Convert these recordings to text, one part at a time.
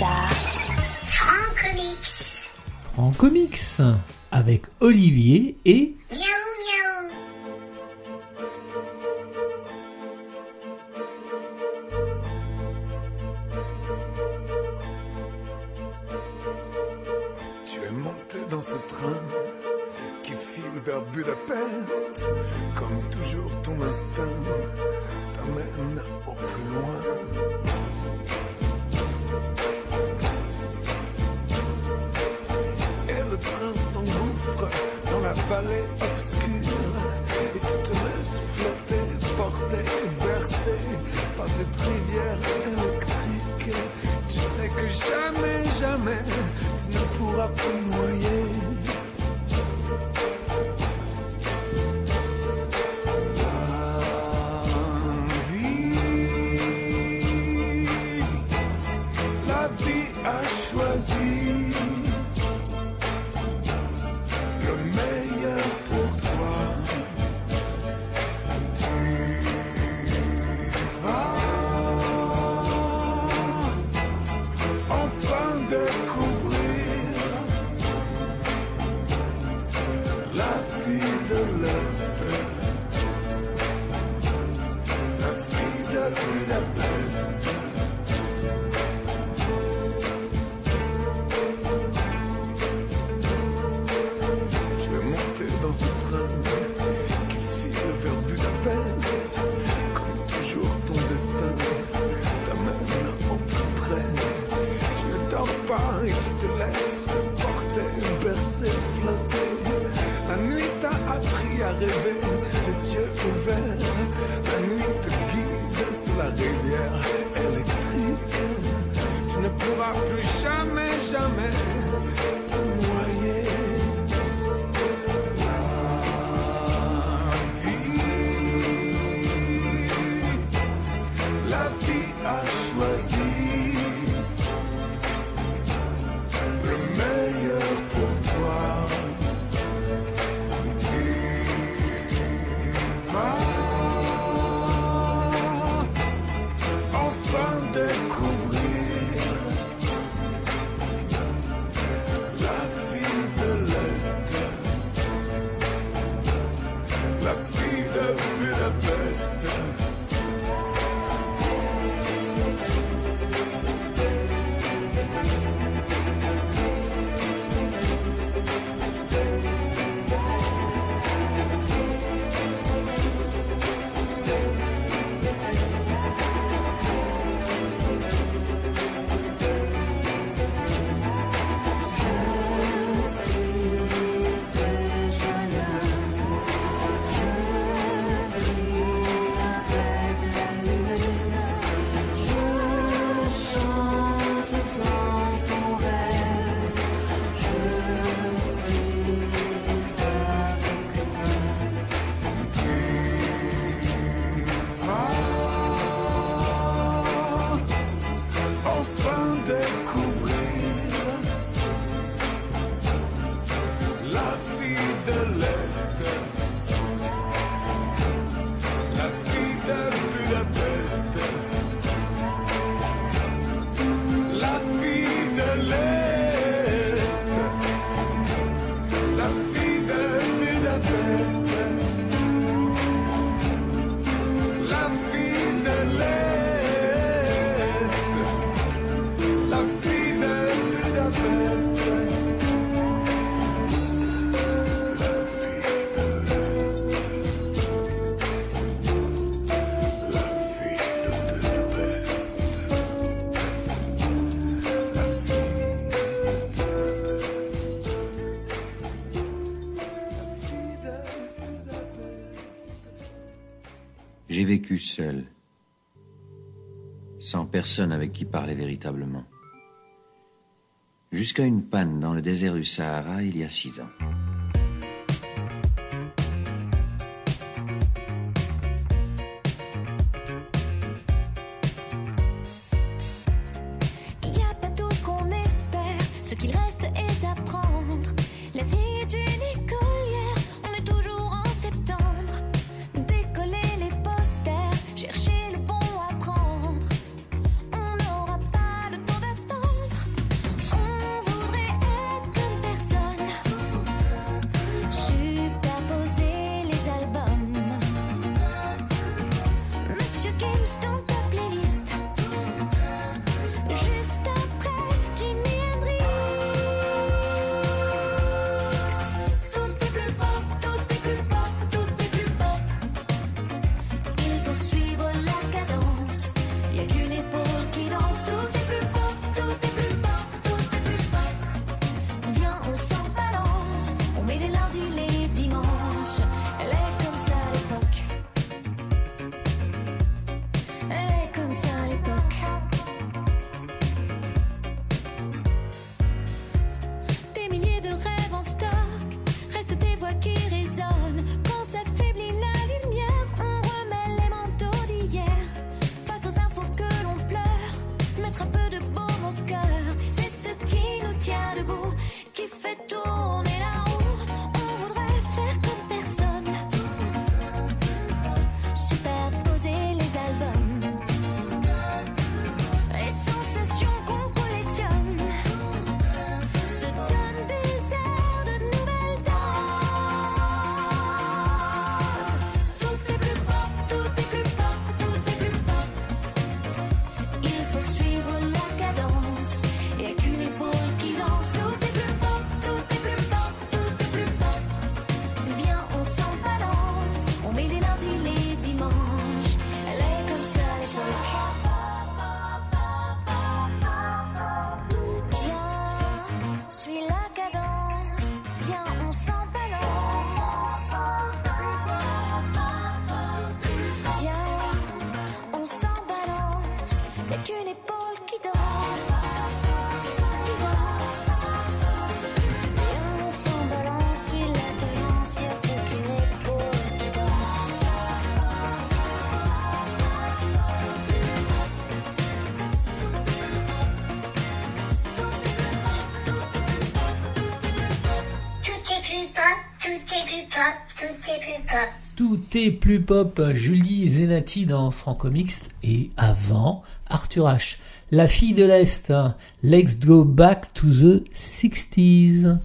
ça. Francomics. Francomics avec Olivier et Miaou miaou. Tu es monté dans ce train qui file vers Budapest. Comme toujours, ton instinct t'amène au plus loin. Et le train s'engouffre dans la vallée obscure. Et tu te laisses flotter, porter, bercer par cette rivière électrique. Tu sais que jamais, jamais tu ne pourras te noyer. La vie a choisi le meilleur pour toi. Tu vas enfin découvrir la fille de l'Est, la fille de Budapest. Tu es monté dans ce train qui file vers Budapest. Comme toujours, ton destin t'amène au plus près. Tu ne dors pas et tu te laisses porter, bercer, flotter. La nuit t'a appris à rêver, les yeux ouverts. La nuit te guide sur la rivière électrique. Tu ne pourras plus jamais, jamais te noyer. La vie a choisi le meilleur pour toi. Tu vas enfin découvrir la fille de l'Est, la fille de Budapest. Enfin découvrir la fille de l'Est, la fille de Budapest, la fille de l'Est, la fille de Budapest, la fille de l'Est, la fille de Budapest, la fille de l'Est, la fille de Budapest, la fille de Budapest. J'ai vécu seul, sans personne avec qui parler véritablement. Jusqu'à une panne dans le désert du Sahara il y a 6 ans. Il n'y a pas tout ce qu'on espère, ce qu'il reste est à prendre. La vie est une écolière, on est toujours en septembre. Décoller les posters, chercher le bon à prendre. On n'aura pas le temps d'attendre. Tout est plus pop. Tout est plus pop. Julie Zenati dans Franco Mixte. Et avant, Arthur H. La fille de l'Est. Let's go back to the 60s.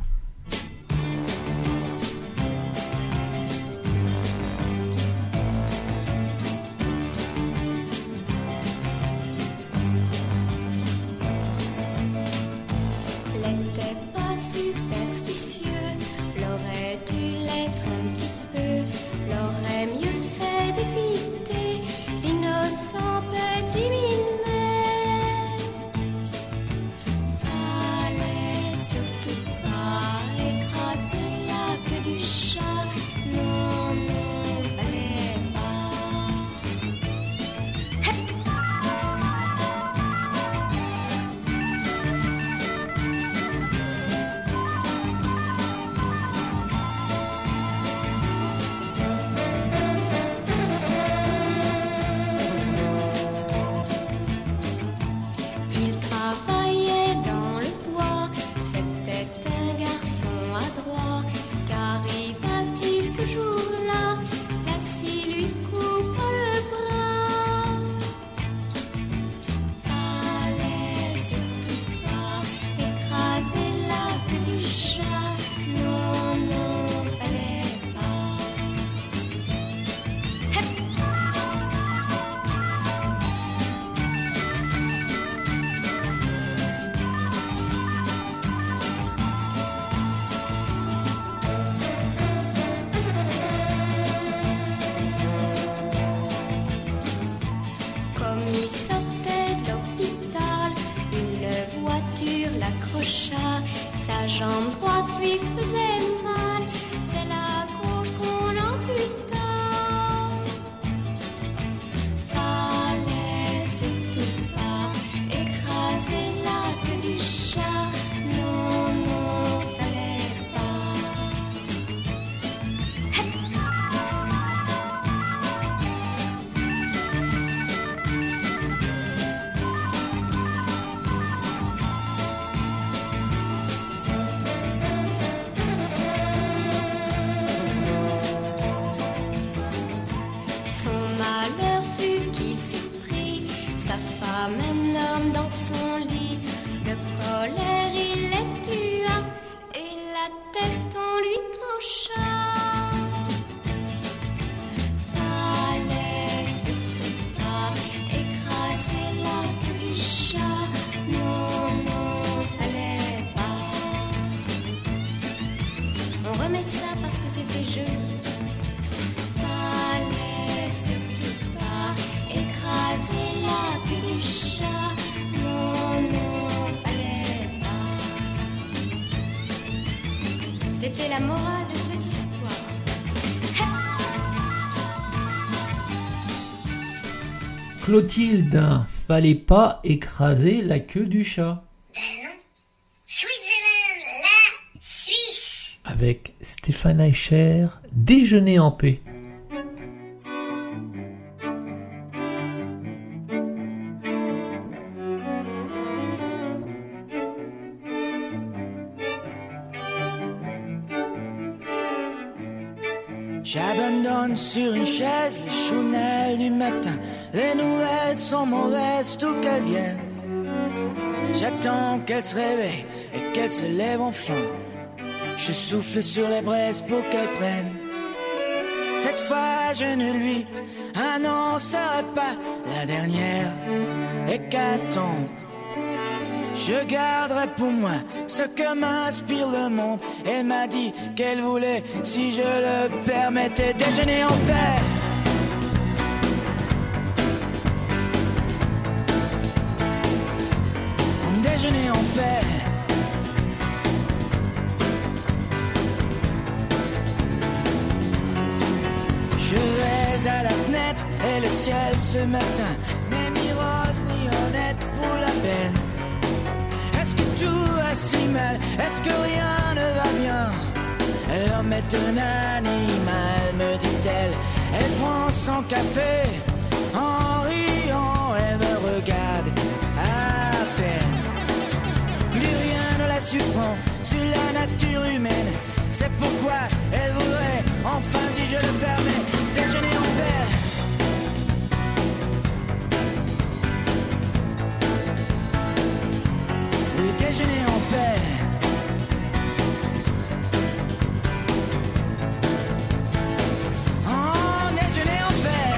L'était pas superstitieux, l'aurait dû l'être un petit peu, l'aurait mieux fait d'éviter l'innocent petit minet. Fallait surtout pas écraser la queue du chat, non, non, fallait pas. Il travaillait dans le bois, c'était un garçon adroit. Qu'arriva-t-il ce jour-là? La scie lui coupa le bras. Fallait surtout pas écraser la queue du chat, non, non, fallait pas. Comme il sortait de l'hôpital, une voiture l'accrocha. Sa jambe droite lui faisait mal, c'est la gauche qu'on amputa. Fallait surtout pas écraser la queue du chat, non, non, fallait pas. Son malheur fut qu'il surprit sa femme, un homme dans son lit. De colère il les tua et la tête on lui trancha. Fallait surtout pas écraser la queue du chat, non, non, fallait pas. On remet ça parce que c'était joli. Fallait surtout pas écraser la queue du chat, non, non, fallait pas. C'était la morale de cette histoire. Clotilde, fallait pas écraser la queue du chat. Ben non. Switzerland, la Suisse. Avec Stéphane Eicher, Déjeuner en paix. J'abandonne sur une chaise les chounelles du matin. Les nouvelles sont mauvaises, tout qu'elles viennent. J'attends qu'elle se réveille et qu'elle se lève enfin. Je souffle sur les braises pour qu'elle prenne. Cette fois je ne lui annoncerai pas la dernière hécatombe. Je garderai pour moi ce que m'inspire le monde. Elle m'a dit qu'elle voulait, si je le permettais, déjeuner en paix. Déjeuner en paix. Je vais à la fenêtre et le ciel ce matin n'est ni rose ni honnête pour la peine. Est-ce que tout va si mal? Est-ce que rien ne va bien? L'homme est un animal, me dit-elle. Elle prend son café en riant, elle me regarde à peine. Plus rien ne la surprend sur la nature humaine. C'est pourquoi elle voudrait enfin si je le permets, déjeuner en paix. Oui, déjeuner en paix. Oh, déjeuner en paix.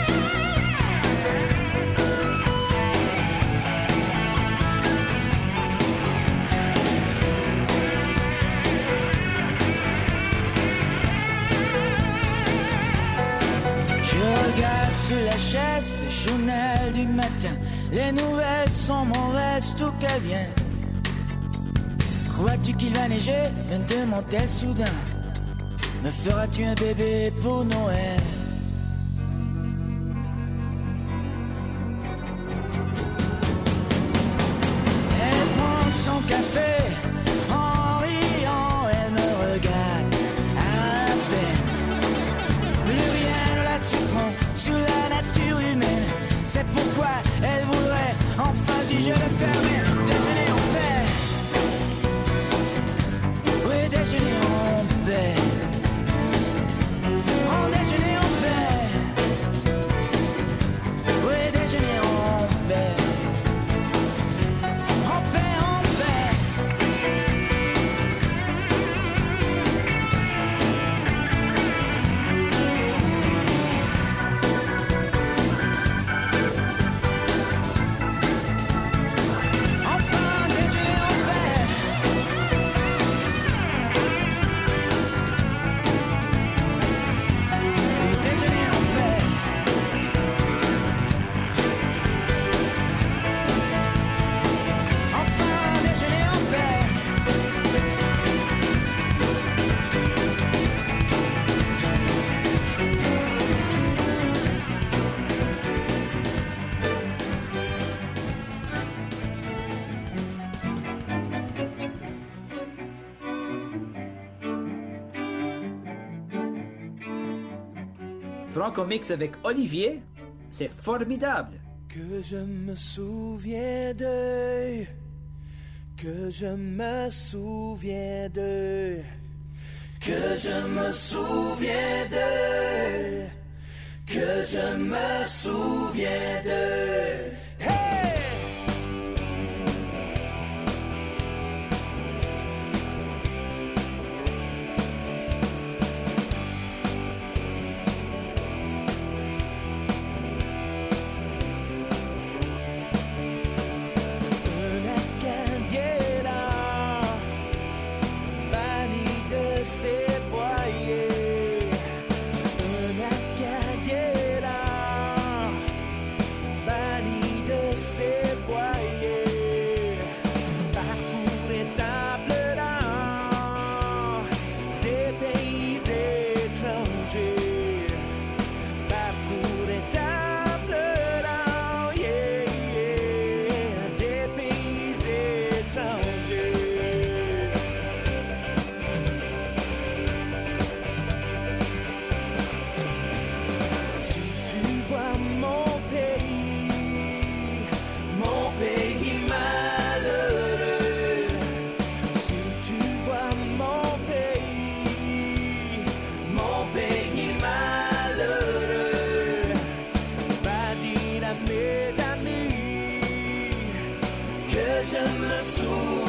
Je regarde sous la chaise le journal du matin. Les nouvelles sont mauvaises, tout qu'elles viennent. Crois-tu qu'il va neiger? Me demande-t-elle soudain. Me feras-tu un bébé pour Noël? Elle prend son café, en riant, elle me regarde à peine. Plus rien ne la surprend sous la nature humaine. C'est pourquoi elle voudrait, enfin si je le permets, déjeuner en paix. Oui, déjeuner en paix. Oh, déjeuner en paix. Oui, déjeuner en paix. En paix, en paix. Enfin, déjeuner en paix. Oui, déjeuner en paix. Enfin, déjeuner en paix. Franco-Mix avec Olivier, c'est formidable. Que je me souviens de, que je me souviens de, que je me souviens de, que je me souviens de. Hey! Un Acadiena, banni de ses foyers. Un Acadiena, banni de ses foyers. Parcourait en pleurant des pays étrangers. Parcourait en pleurant, yeah, yeah, des pays étrangers. Si tu vois mon pays malheureux. Si tu vois mon pays malheureux. Va dire à mes amis que je me souviens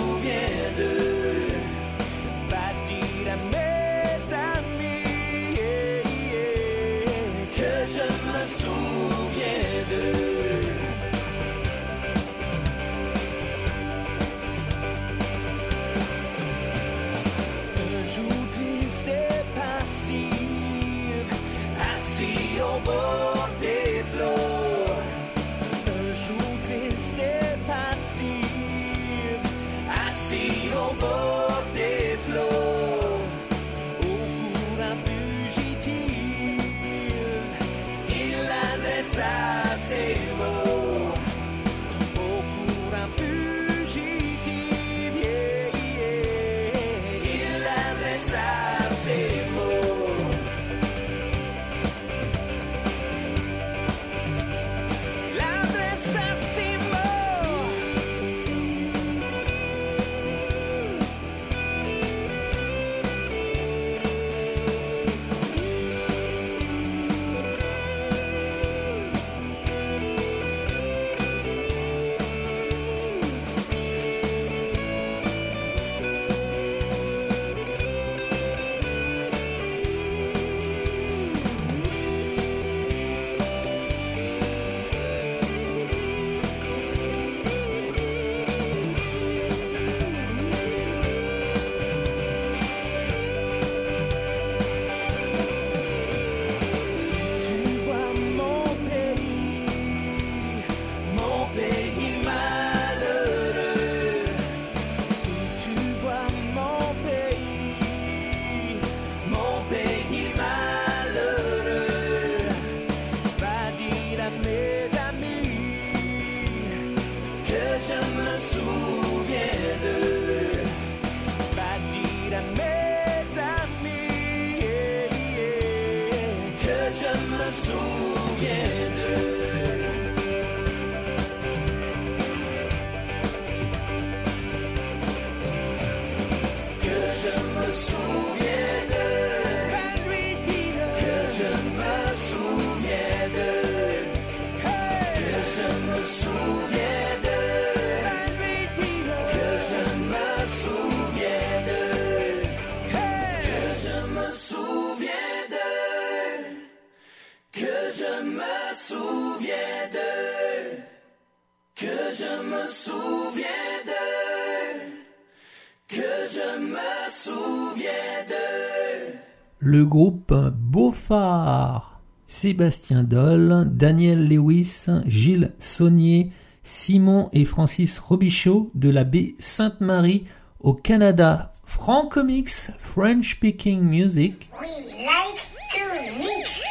je me souviens de. Le groupe Beaufort. Sébastien Doll, Daniel Lewis, Gilles Saunier, Simon et Francis Robichaud de la baie Sainte-Marie au Canada. Francomics, French Speaking Music. We like to mix.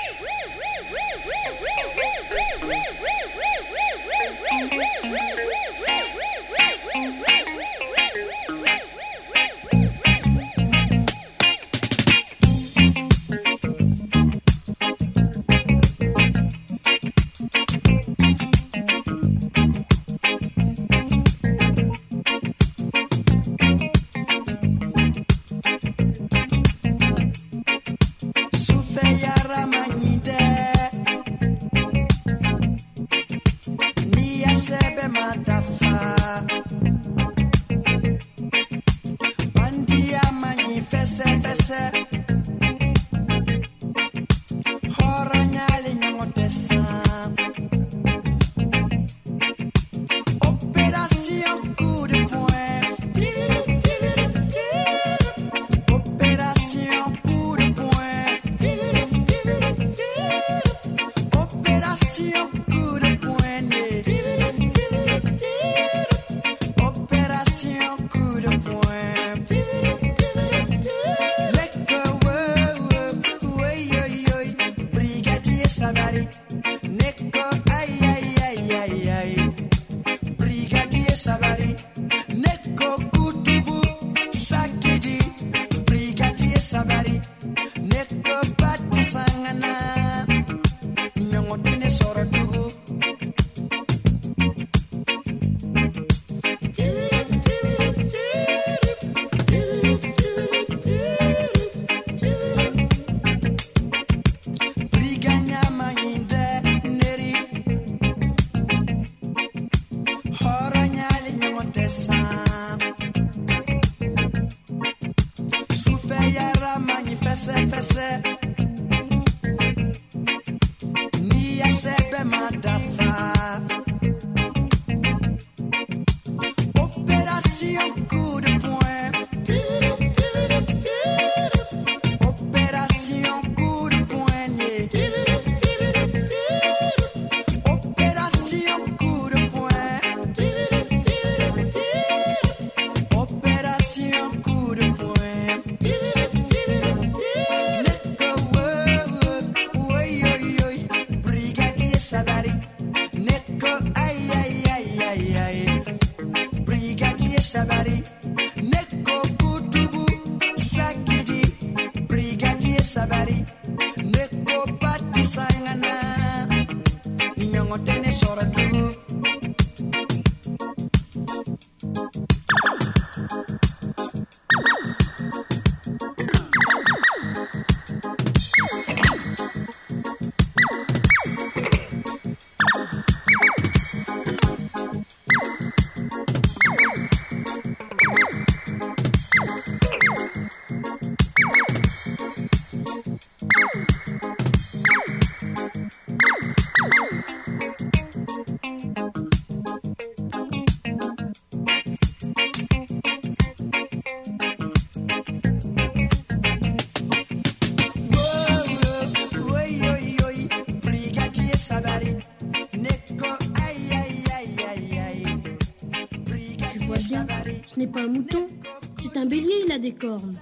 Ce n'est pas un mouton, c'est un bélier, il a des cornes.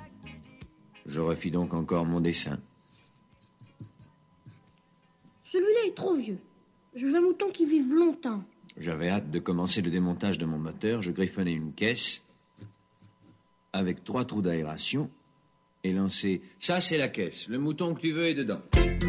Je refis donc encore mon dessin. Celui-là est trop vieux. Je veux un mouton qui vive longtemps. J'avais hâte de commencer le démontage de mon moteur. Je griffonnais une caisse avec 3 trous d'aération et lançai. Ça, c'est la caisse. Le mouton que tu veux est dedans.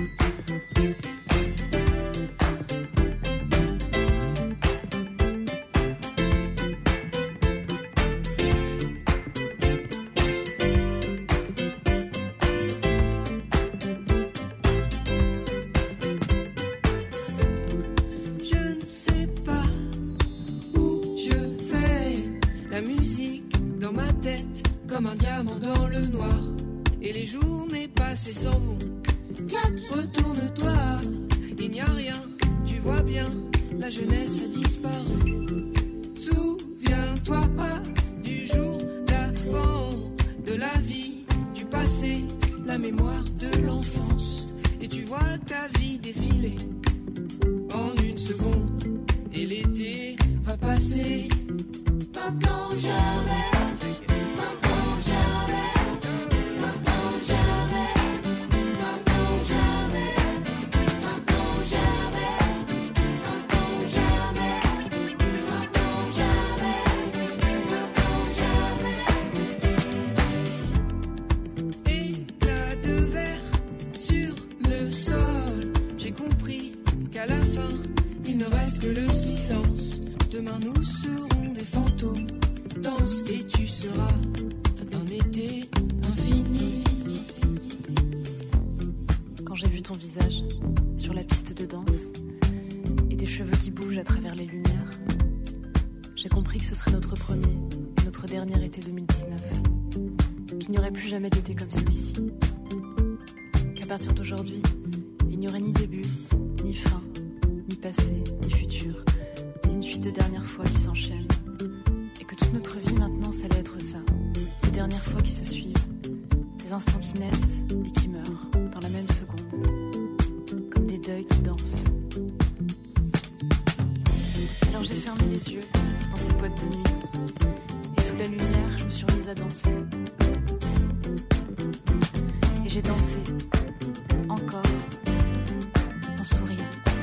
Comme un diamant dans le noir. Et les journées passées s'en vont. Clac, retourne-toi. Il n'y a rien, tu vois bien. La jeunesse a disparu. Souviens-toi pas du jour d'avant. dernier été 2019. Qu'il n'y aurait plus jamais d'été comme celui-ci. Qu'à partir d'aujourd'hui, il n'y aurait ni début, ni fin, ni passé, ni futur, mais une suite de dernières fois qui s'enchaînent. Et que toute notre vie maintenant, ça allait être ça. Des dernières fois qui se suivent. Des instants qui naissent et qui meurent dans la même seconde. Comme des deuils qui dansent. Alors j'ai fermé les yeux dans cette boîte de nuit. Et sous la lumière, je me suis remise à danser. Et j'ai dansé, encore, en souriant.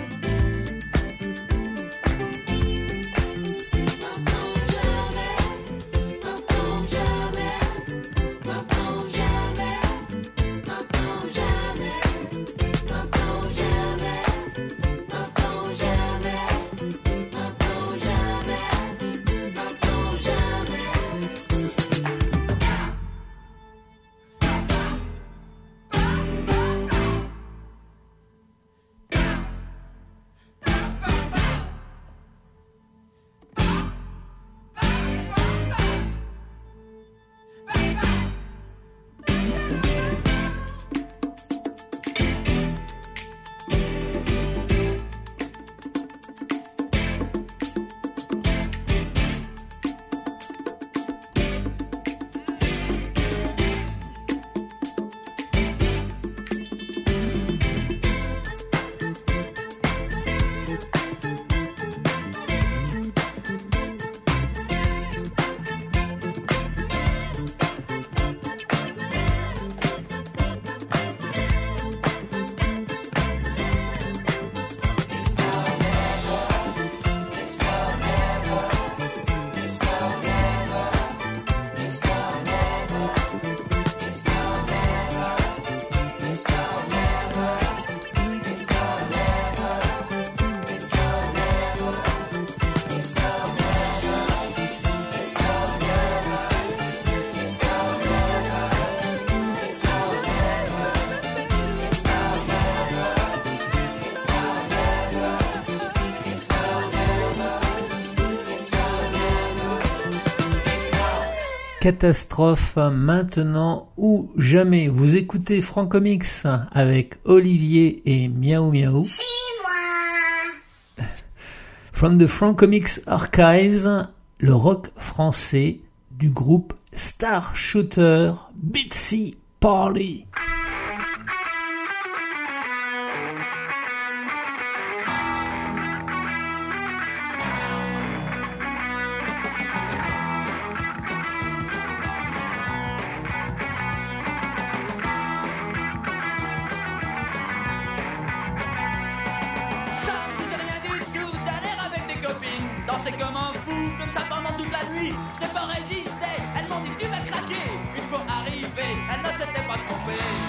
Catastrophe, maintenant ou jamais. Vous écoutez Francomix avec Olivier et Miaou Miaou. C'est moi. From the Francomix Archives, le rock français du groupe Star Shooter Bitsy Parley. Danser comme un fou, comme ça pendant toute la nuit. Je n'ai pas résisté, elles m'ont dit tu vas craquer. Une fois arrivé, elles ne s'étaient pas trompées.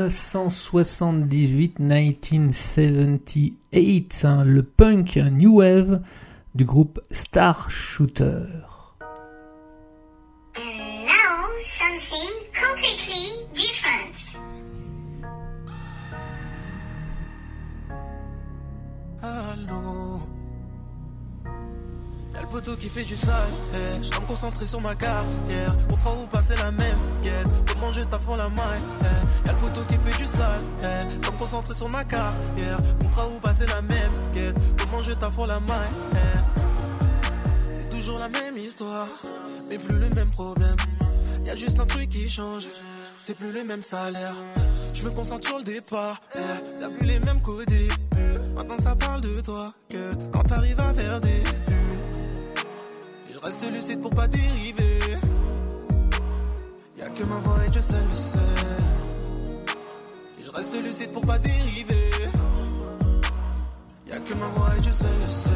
1978, 1978, le punk new wave du groupe Star Shooter. And now something completely different. Allô, y'a le poteau qui fait du sale, je dois me concentrer sur ma carrière. Contrat ou passer la même quête, comment je tape pour la maille, y'a le poteau qui fait du sale, je dois me concentrer sur ma carrière. Contrat ou passer la même quête, comment je tape pour la maille, c'est toujours la même histoire, mais plus le même problème. Y'a juste un truc qui change, c'est plus le même salaire. Je me concentre sur le départ, y'a plus les mêmes qu'au début. Maintenant ça parle de toi, que quand t'arrives à faire des vues. Et je reste lucide pour pas dériver. Y'a que ma voix et Dieu seul le sait. Et je reste lucide pour pas dériver. Y'a que ma voix et Dieu seul le sait.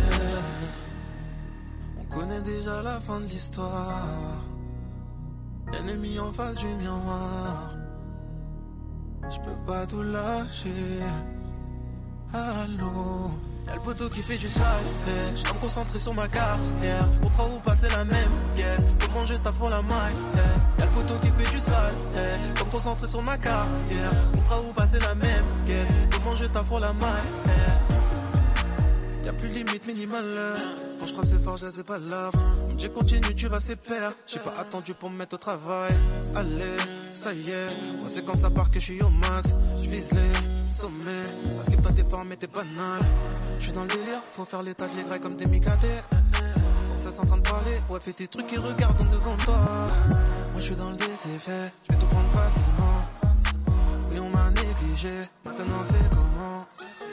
On connaît déjà la fin de l'histoire. Ennemi en face du miroir. Je peux pas tout lâcher. Allô, y'a le poteau qui fait du sale, je dois me concentrer sur ma carrière. Contrat ou passer la même quête, comment je tape pour la maille, y'a le poteau qui fait du sale, je dois me concentrer sur ma carrière. Contrat ou passer la même quête, comment je tape pour la maille, y'a plus de limite minimale. Quand je frappe c'est fort, je laisse des palabres. J'ai continué, tu vas c'est perdre. J'ai pas attendu pour me mettre au travail. Allez, ça y est, moi c'est quand ça part que je suis au max. Je vise les sommets, parce que toi t'es formé, t'es banal. Je suis dans le délire, faut faire l'état de grailles comme des micatés. Sans cesse en train de parler, ouais fais tes trucs qui regardent devant toi. Moi je suis dans le dé, c'est fait, je vais tout prendre facilement. Oui on m'a négligé, maintenant c'est comment.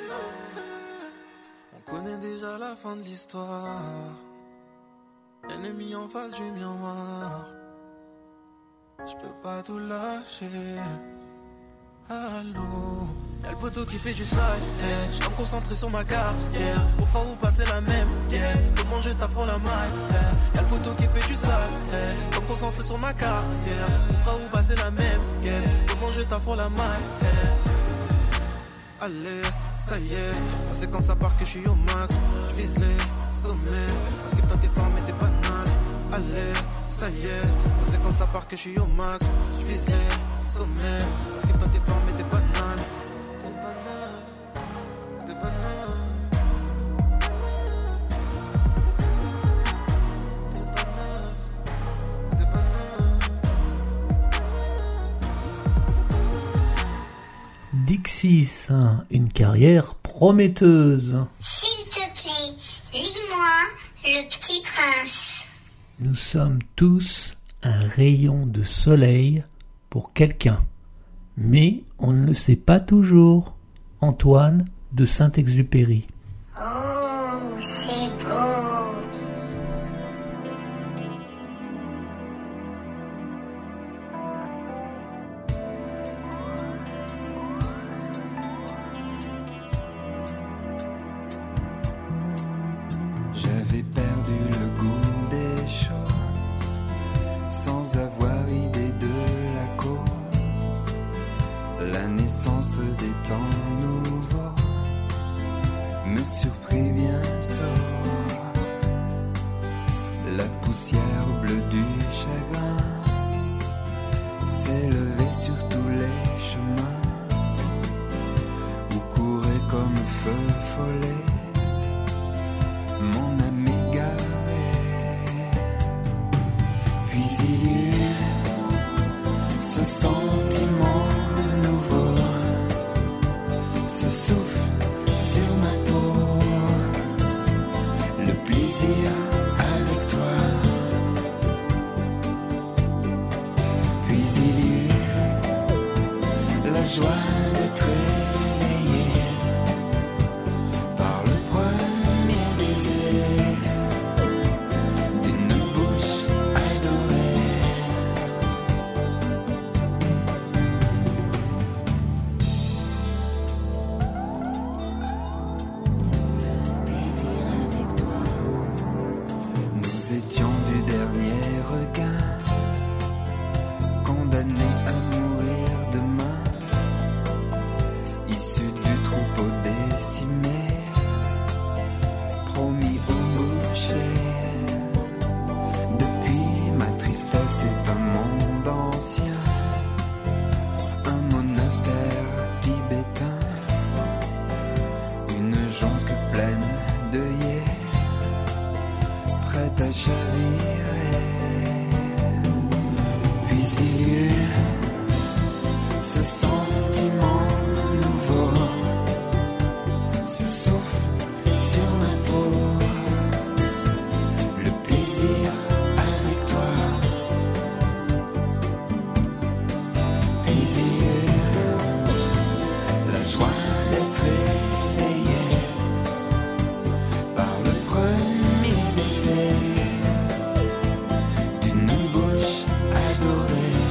On connaît déjà la fin de l'histoire. Ennemi en face du miroir. Je peux pas tout lâcher. Allô, y'a le poteau qui fait du sale, je dois me concentrer sur ma carrière. Contrat ou passer la même quête, comment je tape pour la maille, y'a le poteau qui fait du sale, je dois me concentrer sur ma carrière. Contrat ou passer la même quête, comment je tape pour la maille. Allez, ça y est, moi c'est quand ça part que je suis au max. Je vise les sommets, parce que toi t'es formé, t'es banal. Allez, ça y est, moi c'est quand ça part que je suis au max. Je vise les sommets, parce que toi t'es formé, t'es banal. T'es banal, t'es banal. Dixis, une carrière prometteuse. S'il te plaît, lis-moi Le Petit Prince. Nous sommes tous un rayon de soleil pour quelqu'un, mais on ne le sait pas toujours. Antoine de Saint-Exupéry. Oh, c'est beau. J'avais perdu le goût des choses, sans avoir idée de la cause. La naissance des temps nouveaux me surprit bientôt. La poussière bleue du chagrin s'élevait sur tous les chemins où courait comme feu follet mon âme égarée. Puis il y eut ce sentiment nouveau, ce souffle sur ma peau. Le plaisir avec toi. Plaisir, la joie d'être éveillé par le premier baiser d'une bouche adorée.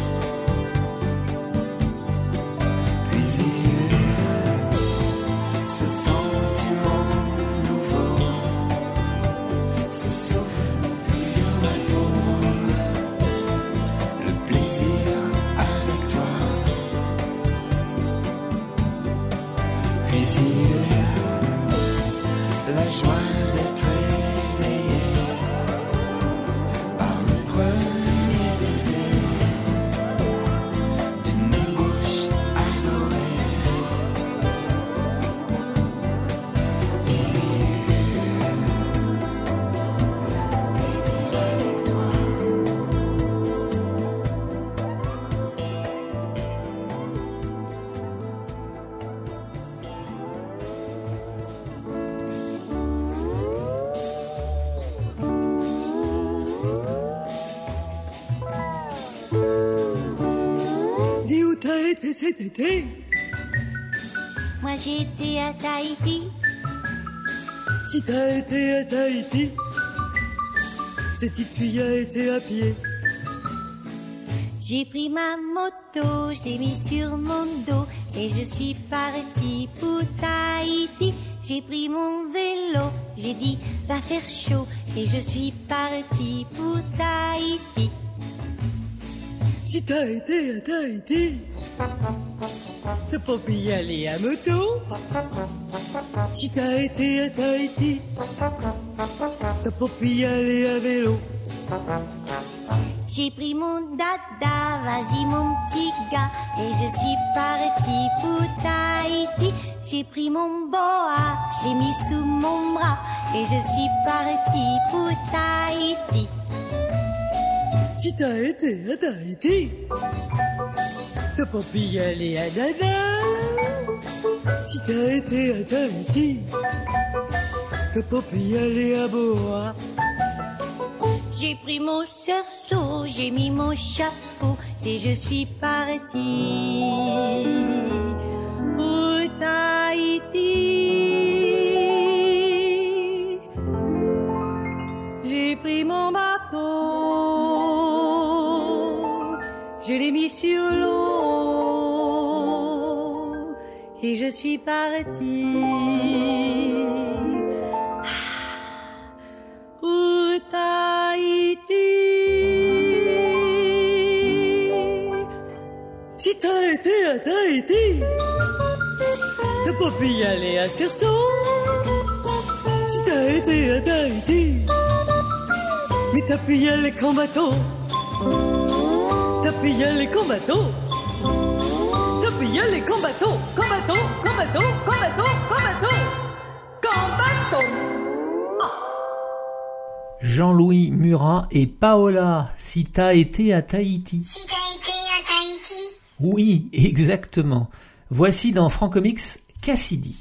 Plaisir, ce sentiment nouveau, ce souffle sur ma peau. Le plaisir avec toi. Plaisir, la joie d'être éveillé par le premier baiser d'une bouche adorée. Plaisir avec toi. Dis où t'as été cet été? Moi j'ai été à Tahiti. Si t'as été à Tahiti, cette petite fille a été à pied. J'ai pris ma moto, je l'ai mis sur mon dos et je suis partie pour Tahiti. J'ai pris mon vélo, j'ai dit va faire chaud et je suis partie pour Tahiti. Si t'as été à Tahiti, t'as pas pu y aller à moto. Si t'as été à Tahiti, t'as pas pu y aller à vélo. J'ai pris mon dada, vas-y mon petit gars, et je suis partie pour Tahiti. J'ai pris mon boa, je l'ai mis sous mon bras, et je suis partie pour Tahiti. Si t'as été à Tahiti, t'as pas pu y aller à Dada. Si t'as été à Tahiti, t'as pas pu y aller à Boa. J'ai pris mon cerceau, j'ai mis mon chapeau et je suis partie pour Tahiti. J'ai pris mon bateau, je l'ai mis sur l'eau et je suis partie pour Tahiti. Si t'as été à Tahiti, t'as pas pu y aller à Cerceau. Si t'as été à Tahiti, mais t'as pu y aller qu'en bateau. T'as pu y aller qu'en bateau. T'as pu y aller qu'en bateau. Qu'en bateau, qu'en bateau, qu'en bateau, qu'en bateau, qu'en bateau. Jean-Louis Murat et Paola, si t'as été à Tahiti. Si t'as été à Tahiti. Oui, exactement. Voici dans Francomix Cassidy.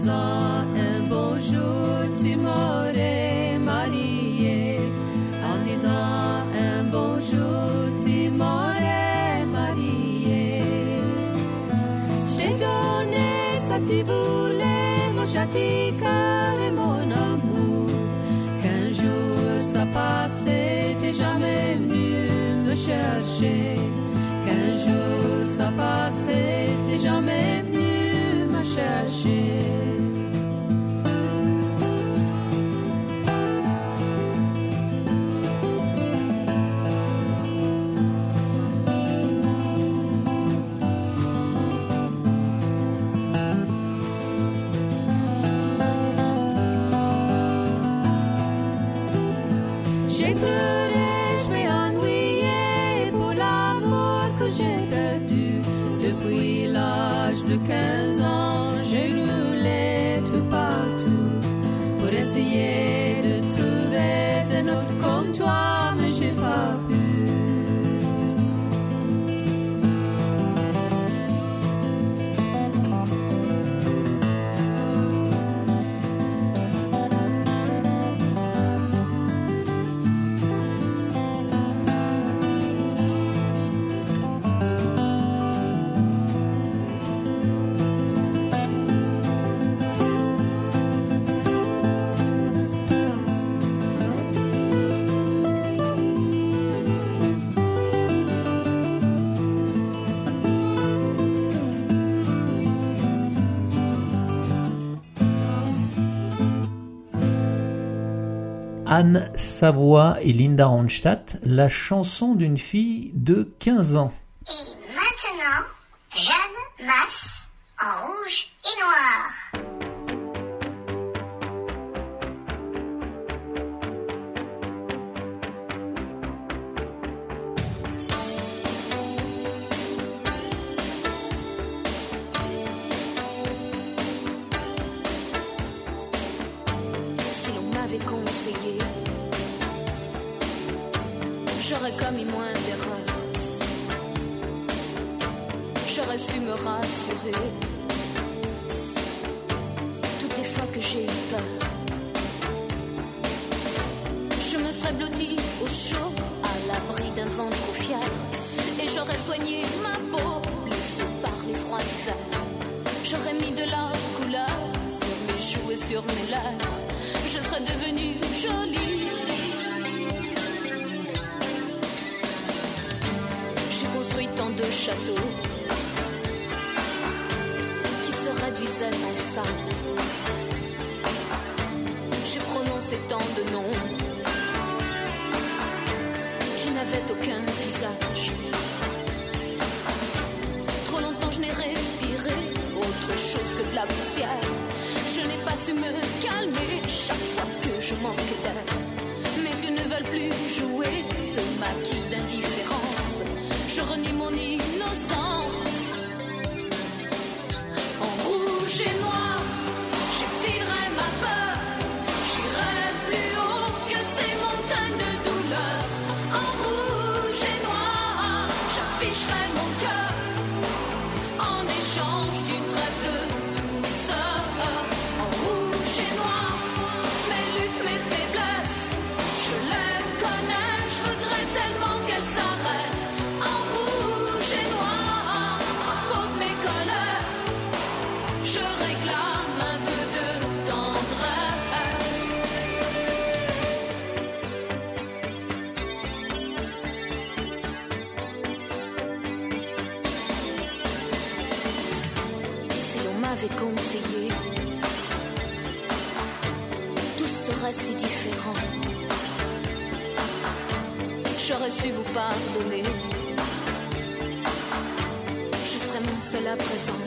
disant un beau jour tu m'aurais marié, en disant un beau jour tu m'aurais marié. J'ai donné ça tu voulais, mon châtiqueur et mon amour, qu'un jour ça passait, t'es jamais venu me chercher, qu'un jour ça passait, t'es jamais venu me chercher. J'ai pleuré, je m'ai ennuyé pour l'amour que j'ai perdu. Depuis l'âge de 15 ans, j'ai roulé tout partout pour essayer de trouver un autre comme toi, mais j'ai pas pu. Anne Savoie et Linda Ronstadt, la chanson d'une fille de 15 ans. Et maintenant, Jeanne Masse en rouge et noir. Si l'on m'avait conseillé, j'aurais commis moins d'erreurs, j'aurais su me rassurer. Toutes les fois que j'ai eu peur, je me serais blottie au chaud, à l'abri d'un vent trop fier, et j'aurais soigné ma peau, blessée par les froids d'hiver. J'aurais mis de la couleur sur mes joues et sur mes lèvres, je serais devenue jolie. J'ai construit tant de châteaux qui se réduisaient en sable. J'ai prononcé tant de noms qui n'avaient aucun visage. Trop longtemps je n'ai respiré autre chose que de la poussière. Je n'ai pas su me calmer chaque fois que je manque d'air. Mes yeux ne veulent plus jouer ce maquis d'indifférence. Je renie mon innocence. En rouge et noir, j'exilerai ma peur. J'irai plus haut que ces montagnes de douleur. En rouge et noir, j'afficherai mon cœur en échange d'une trêve de douceur. En rouge et noir, mes luttes, mes faiblesses, je les connais, je voudrais tellement qu'elles s'arrêtent. En rouge et noir, drapeau de mes colères, je réclame un peu de tendresse. Si l'on m'avait conseillé, tout serait si différent. J'aurais su vous pardonner. Je serais moins seule à présent.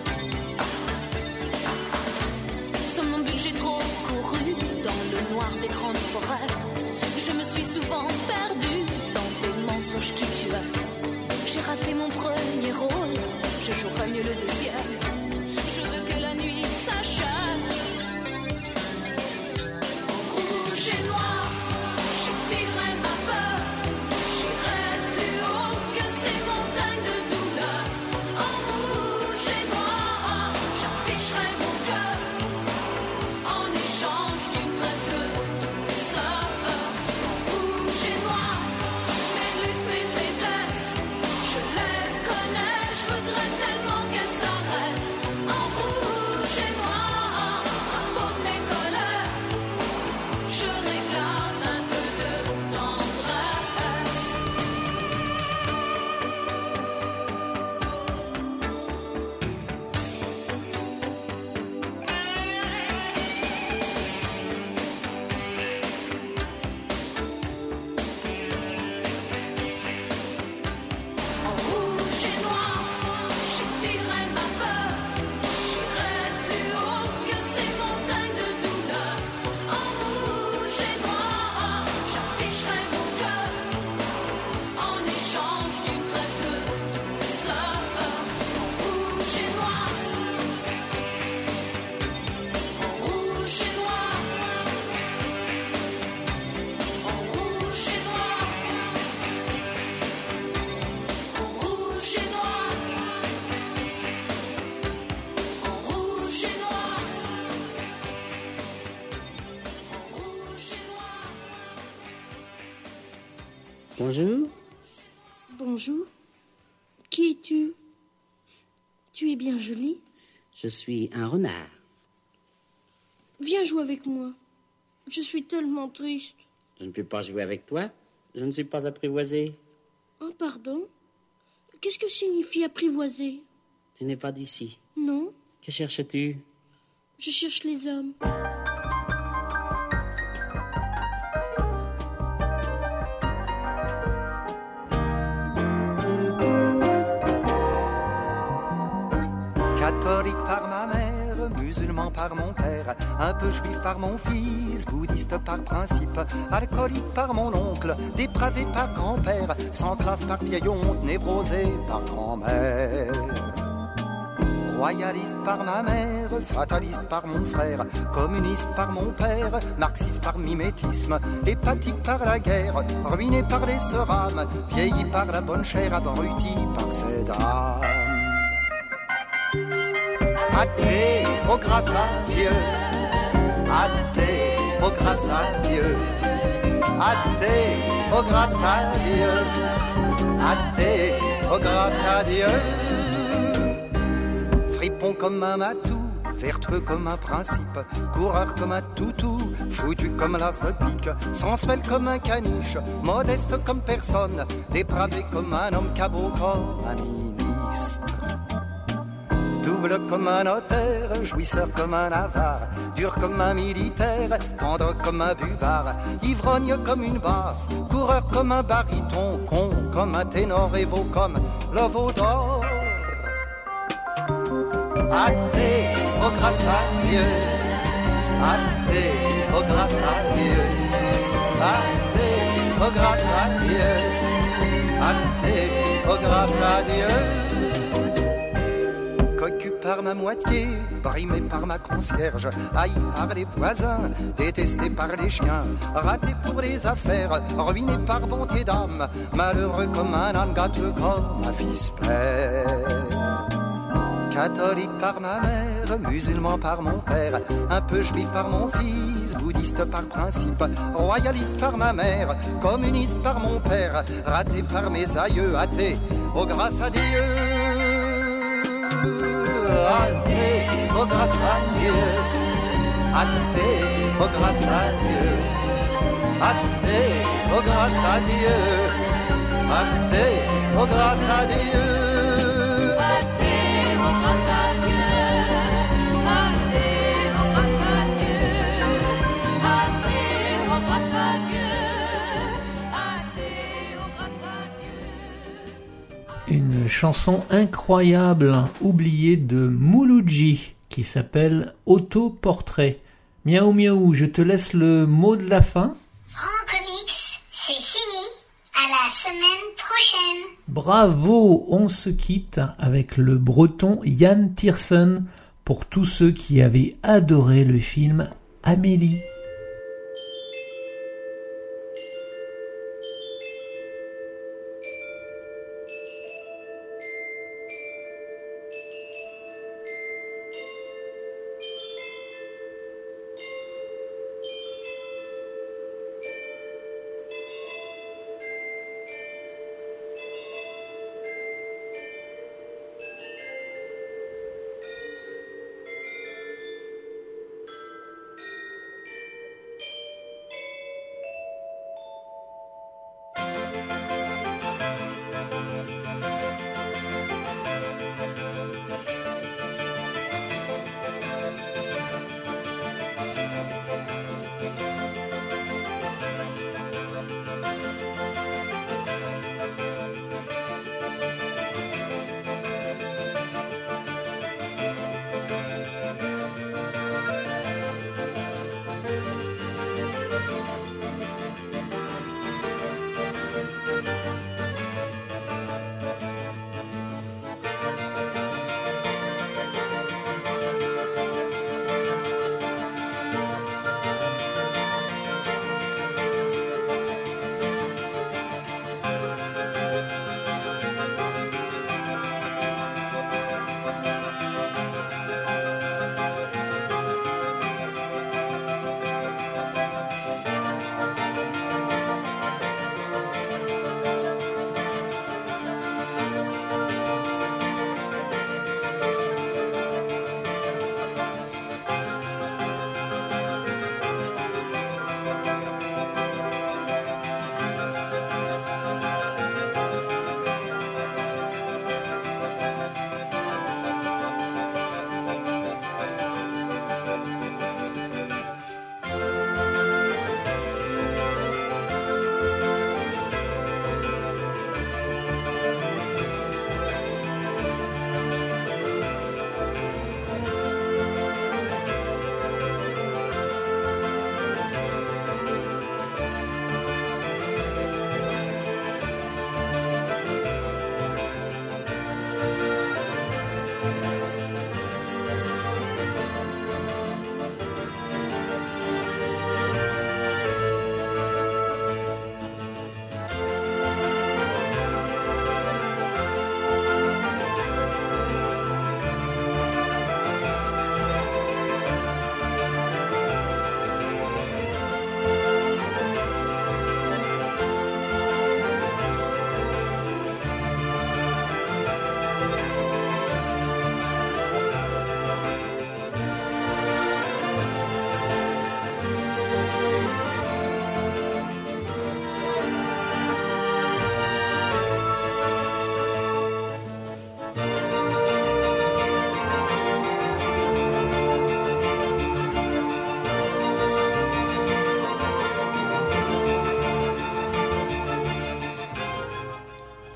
Somnambule, j'ai trop couru dans le noir des grandes forêts. Je me suis souvent perdue dans des mensonges qui tuaient. J'ai raté mon premier rôle, je jouerai mieux le deuxième. Je veux que la nuit s'achève. En rouge et noir, j'exilerai ma peur. J'irai plus haut que ces montagnes de douleur. En rouge et noir, j'afficherai mon cœur Bonjour. Bonjour. Qui es-tu? Tu es bien jolie. Je suis un renard. Viens jouer avec moi. Je suis tellement triste. Je ne peux pas jouer avec toi. Je ne suis pas apprivoisé. Oh, pardon. Qu'est-ce que signifie apprivoiser? Tu n'es pas d'ici. Non. Que cherches-tu? Je cherche les hommes. Catholique par ma mère, musulman par mon père, un peu juif par mon fils, bouddhiste par principe, alcoolique par mon oncle, dépravé par grand-père, sans classe par vieille honte, névrosé par grand-mère. Royaliste par ma mère, fataliste par mon frère, communiste par mon père, marxiste par mimétisme, hépatique par la guerre, ruiné par les serames, vieilli par la bonne chair, abruti par ses dames. Athée, oh grâce à Dieu, athée, oh grâce à Dieu, athée, oh grâce à Dieu, athée, oh grâce à Dieu. Fripon comme un matou, vertueux comme un principe, coureur comme un toutou, foutu comme l'as de pique, sensuel comme un caniche, modeste comme personne, dépravé comme un homme, cabot comme un ministre. Double comme un notaire, jouisseur comme un avare, dur comme un militaire, tendre comme un buvard, ivrogne comme une basse, coureur comme un baryton, con comme un ténor et veau comme le veau d'or. Athée, oh grâce à Dieu, athée, oh grâce à Dieu, athée, oh grâce à Dieu, athée, oh grâce à Dieu. Cocu par ma moitié, brimé par ma concierge, haï par les voisins, détesté par les chiens, raté pour les affaires, ruiné par bonté d'âme, malheureux comme un âne, gâteux comme un fils père. Catholique par ma mère, musulman par mon père, un peu juif par mon fils, bouddhiste par principe, royaliste par ma mère, communiste par mon père, raté par mes aïeux, athée, oh grâce à Dieu. Athée, oh grâce à Dieu, athée, oh grâce à Dieu, athée, oh grâce à Dieu, athée, oh grâce à Dieu. Une chanson incroyable, oubliée de Mouloudji, qui s'appelle Autoportrait. Miaou miaou, je te laisse le mot de la fin. Francomics, c'est fini. À la semaine prochaine. Bravo, on se quitte avec le breton Yann Tiersen pour tous ceux qui avaient adoré le film Amélie.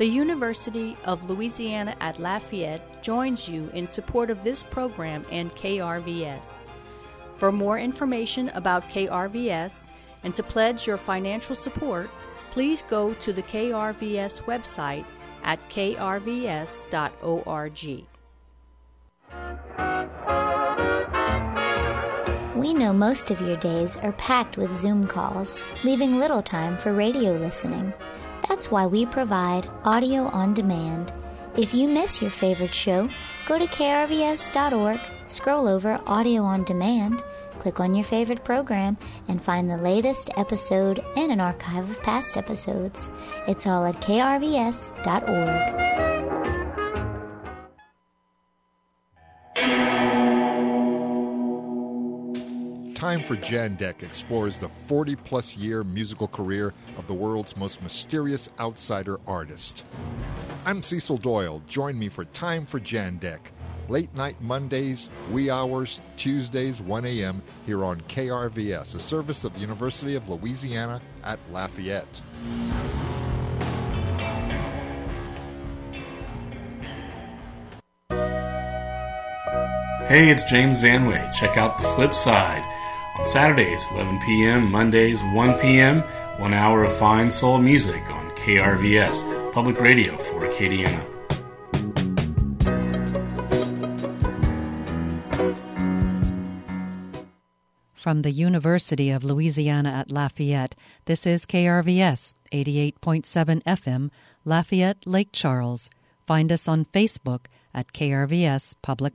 The University of Louisiana at Lafayette joins you in support of this program and KRVS. For more information about KRVS and to pledge your financial support, please go to the KRVS website at krvs.org. We know most of your days are packed with Zoom calls, leaving little time for radio listening. That's why we provide audio on demand. If you miss your favorite show, go to krvs.org, scroll over Audio on Demand, click on your favorite program, and find the latest episode and an archive of past episodes. It's all at krvs.org. Time for Jandek explores the 40-plus year musical career of the world's most mysterious outsider artist. I'm Cecil Doyle. Join me for Time for Jandek. Late night Mondays, wee hours, Tuesdays, 1 a.m. here on KRVS, a service of the University of Louisiana at Lafayette. Hey, it's James Van Way. Check out The Flip Side. On Saturdays, 11 p.m., Mondays, 1 p.m., 1 hour of fine soul music on KRVS, public radio for Acadiana. From the University of Louisiana at Lafayette, this is KRVS, 88.7 FM, Lafayette, Lake Charles. Find us on Facebook at KRVS Public